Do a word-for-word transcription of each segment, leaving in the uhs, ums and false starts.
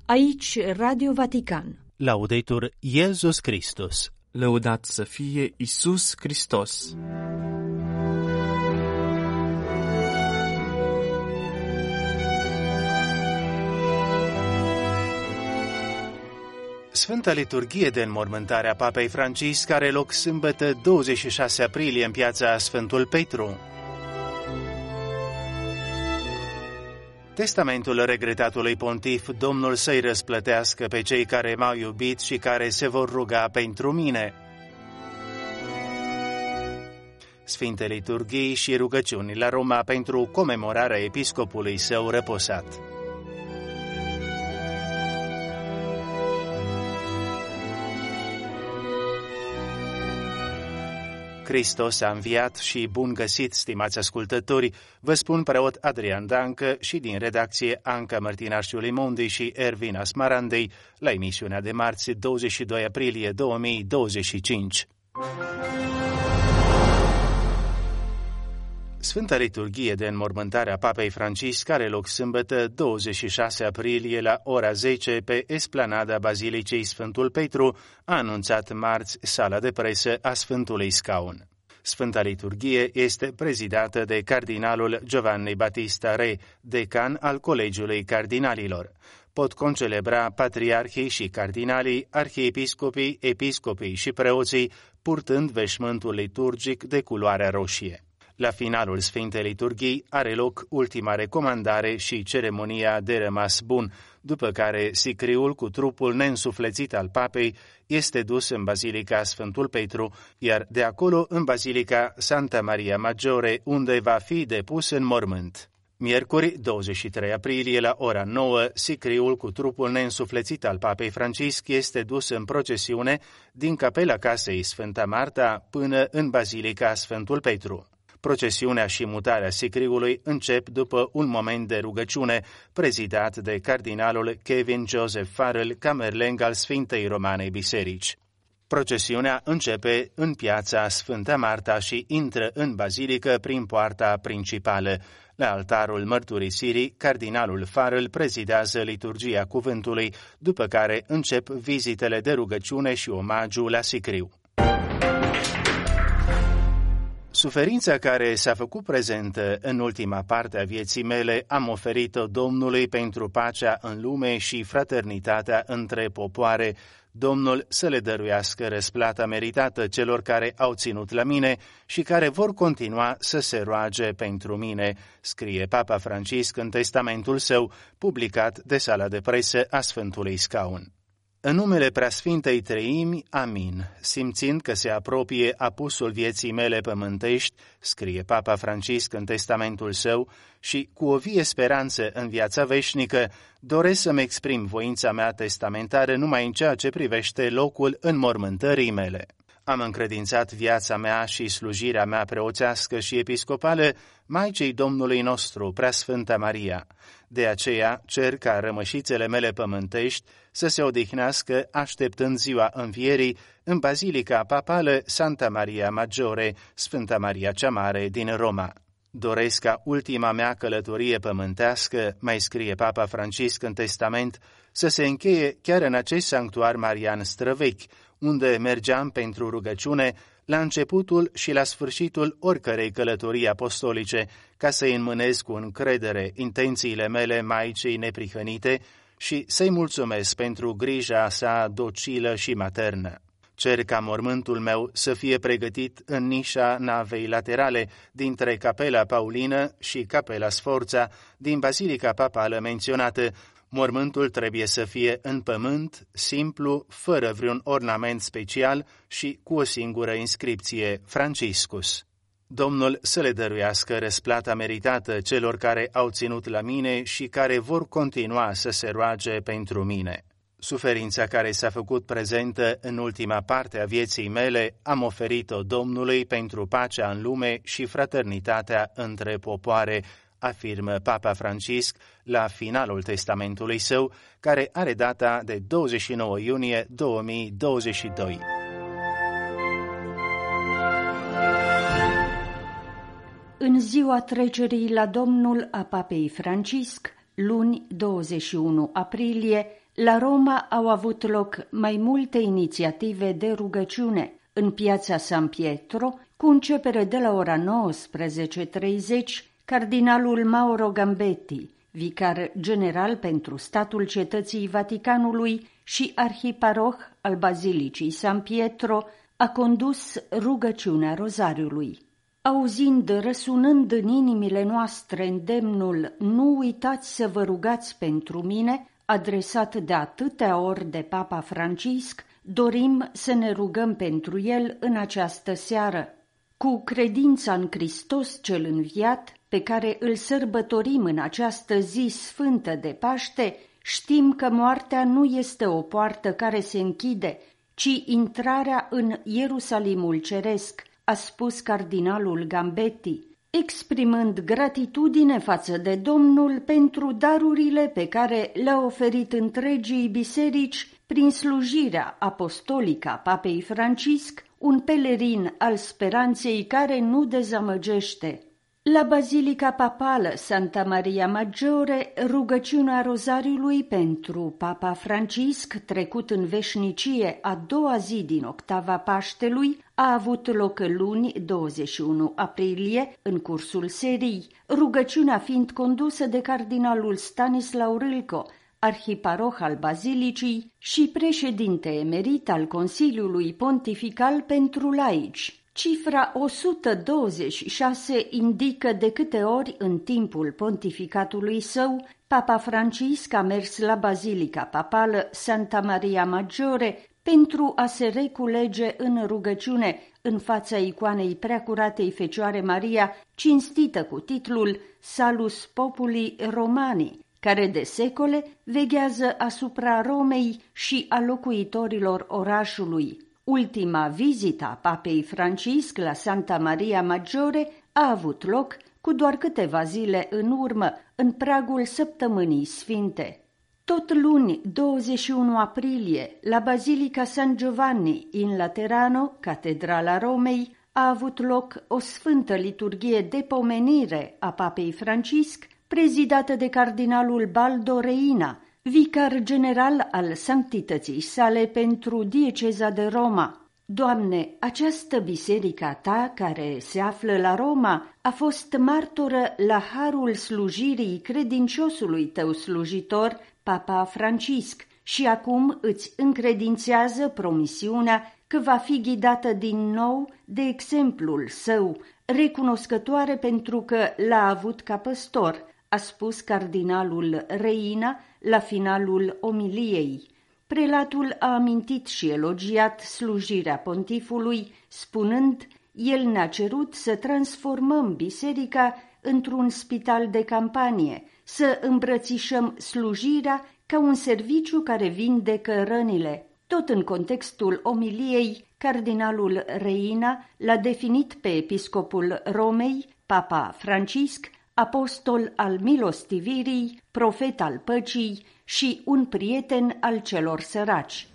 Aici Radio Vatican. Laudetur Iesus Christus. Lăudat să fie Iisus Hristos. Sfânta Liturghie de înmormântare a Papei Francisc are loc sâmbătă douăzeci și șase aprilie în piața Sfântul Petru. Testamentul regretatului pontif, Domnul să-i răsplătească pe cei care m-au iubit și care se vor ruga pentru mine. Sfinte Liturghii și rugăciuni la Roma pentru comemorarea episcopului său răposat. Hristos a înviat și bun găsit, stimați ascultători, vă spun preot Adrian Dancă și din redacție Anca Mărtinașiului Mondi și Ervina Smarandei la emisiunea de marți douăzeci și doi aprilie două mii douăzeci și cinci. Sfânta Liturghie de înmormântare a Papei Francisc are loc sâmbătă douăzeci și șase aprilie la ora zece pe esplanada Bazilicei Sfântul Petru, a anunțat marți sala de presă a Sfântului Scaun. Sfânta Liturghie este prezidată de cardinalul Giovanni Battista Re, decan al Colegiului Cardinalilor. Pot concelebra patriarhii și cardinalii, arhiepiscopii, episcopii și preoții, purtând veșmântul liturgic de culoare roșie. La finalul Sfintei Liturghii are loc ultima recomandare și ceremonia de rămas bun, după care sicriul cu trupul neînsuflețit al papei este dus în Bazilica Sfântul Petru, iar de acolo în Bazilica Santa Maria Maggiore, unde va fi depus în mormânt. Miercuri, douăzeci și trei aprilie, la ora nouă, sicriul cu trupul neînsuflețit al Papei Francisc este dus în procesiune din capela casei Sfânta Marta până în Bazilica Sfântul Petru. Procesiunea și mutarea sicriului încep după un moment de rugăciune, prezidat de cardinalul Kevin Joseph Farrell, camerleng al Sfintei Romane Biserici. Procesiunea începe în piața Sfânta Marta și intră în bazilică prin poarta principală. La altarul mărturisirii, cardinalul Farrell prezidează liturgia cuvântului, după care încep vizitele de rugăciune și omagiu la sicriu. Suferința care s-a făcut prezentă în ultima parte a vieții mele am oferit-o Domnului pentru pacea în lume și fraternitatea între popoare. Domnul să le dăruiască răsplata meritată celor care au ținut la mine și care vor continua să se roage pentru mine, scrie Papa Francisc în testamentul său, publicat de sala de presă a Sfântului Scaun. În numele Preasfintei Treimi, amin. Simțind că se apropie apusul vieții mele pământești, scrie Papa Francisc în testamentul său, și cu o vie speranță în viața veșnică, doresc să-mi exprim voința mea testamentară numai în ceea ce privește locul înmormântării mele. Am încredințat viața mea și slujirea mea preoțească și episcopală Maicei Domnului nostru, Preasfânta Maria. De aceea cer ca rămășițele mele pământești să se odihnească așteptând ziua învierii în Bazilica Papală Santa Maria Maggiore, Sfânta Maria cea Mare din Roma. Doresc ca ultima mea călătorie pământească, mai scrie Papa Francisc în testament, să se încheie chiar în acest sanctuar marian străvechi, unde mergeam pentru rugăciune la începutul și la sfârșitul oricărei călătorii apostolice, ca să-i înmânez cu încredere intențiile mele Maicii neprihănite și să-i mulțumesc pentru grija sa docilă și maternă. Cer ca mormântul meu să fie pregătit în nișa navei laterale dintre Capela Paulină și Capela Sforza din Bazilica Papală menționată. Mormântul trebuie să fie în pământ, simplu, fără vreun ornament special și cu o singură inscripție, Franciscus. Domnul să le dăruiască răsplata meritată celor care au ținut la mine și care vor continua să se roage pentru mine. Suferința care s-a făcut prezentă în ultima parte a vieții mele am oferit-o Domnului pentru pacea în lume și fraternitatea între popoare, afirmă Papa Francisc la finalul testamentului său, care are data de douăzeci și nouă iunie două mii douăzeci și doi. În ziua trecerii la Domnul a Papei Francisc, luni douăzeci și unu aprilie, la Roma au avut loc mai multe inițiative de rugăciune. În piața San Pietro, cu începere de la ora nouăsprezece și treizeci, cardinalul Mauro Gambetti, vicar general pentru statul Cetății Vaticanului și arhiparoh al Bazilicii San Pietro, a condus rugăciunea Rozariului. Auzind răsunând în inimile noastre îndemnul "Nu uitați să vă rugați pentru mine", adresat de atâtea ori de Papa Francisc, dorim să ne rugăm pentru el în această seară. Cu credința în Hristos cel înviat, pe care îl sărbătorim în această zi sfântă de Paște, știm că moartea nu este o poartă care se închide, ci intrarea în Ierusalimul ceresc, a spus cardinalul Gambetti, exprimând gratitudine față de Domnul pentru darurile pe care le-a oferit întregii biserici prin slujirea apostolică a Papei Francisc, un pelerin al speranței care nu dezamăgește. La Bazilica Papală Santa Maria Maggiore, rugăciunea Rozariului pentru Papa Francisc, trecut în veșnicie a doua zi din octava Paștelui, a avut loc luni douăzeci și unu aprilie, în cursul serii, rugăciunea fiind condusă de cardinalul Stanislau Râlco, arhiparoh al Bazilicii și președinte emerit al Consiliului Pontifical pentru Laici. Cifra o sută douăzeci și șase indică de câte ori în timpul pontificatului său Papa Francisc a mers la Bazilica Papală Santa Maria Maggiore pentru a se reculege în rugăciune în fața icoanei Preacuratei Fecioare Maria, cinstită cu titlul Salus Populi Romani, care de secole veghează asupra Romei și a locuitorilor orașului. Ultima vizită a Papei Francisc la Santa Maria Maggiore a avut loc cu doar câteva zile în urmă, în pragul Săptămânii Sfinte. Tot luni, douăzeci și unu aprilie, la Bazilica San Giovanni in Laterano, catedrala Romei, a avut loc o sfântă liturghie de pomenire a Papei Francisc, prezidată de cardinalul Baldo Reina, vicar general al sanctității sale pentru dieceza de Roma. Doamne, această biserică a ta, care se află la Roma, a fost martoră la harul slujirii credinciosului tău slujitor, Papa Francisc, și acum îți încredințează promisiunea că va fi ghidată din nou de exemplul său, recunoscătoare pentru că l-a avut ca păstor, a spus cardinalul Reina la finalul omiliei. Prelatul a amintit și elogiat slujirea pontifului, spunând: el ne-a cerut să transformăm biserica într-un spital de campanie, să îmbrățișăm slujirea ca un serviciu care vindecă rănile. Tot în contextul omiliei, cardinalul Reina l-a definit pe episcopul Romei, Papa Francisc, apostol al milostivirii, profet al păcii și un prieten al celor săraci.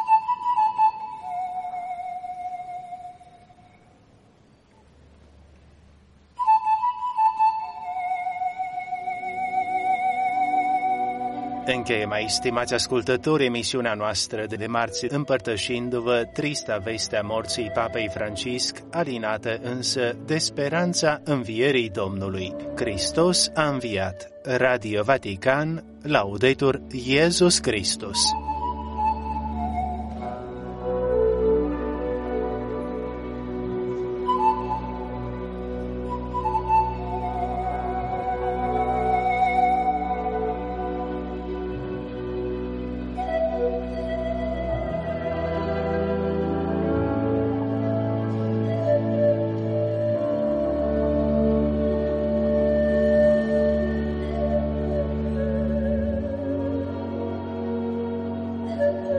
Încheiem aici, stimați ascultători, emisiunea noastră de marți, împărtășindu-vă trista vestea morții Papei Francisc, alinată însă de speranța învierii Domnului. Hristos a înviat. Radio Vatican, Laudetur Iesus Christus. Thank you.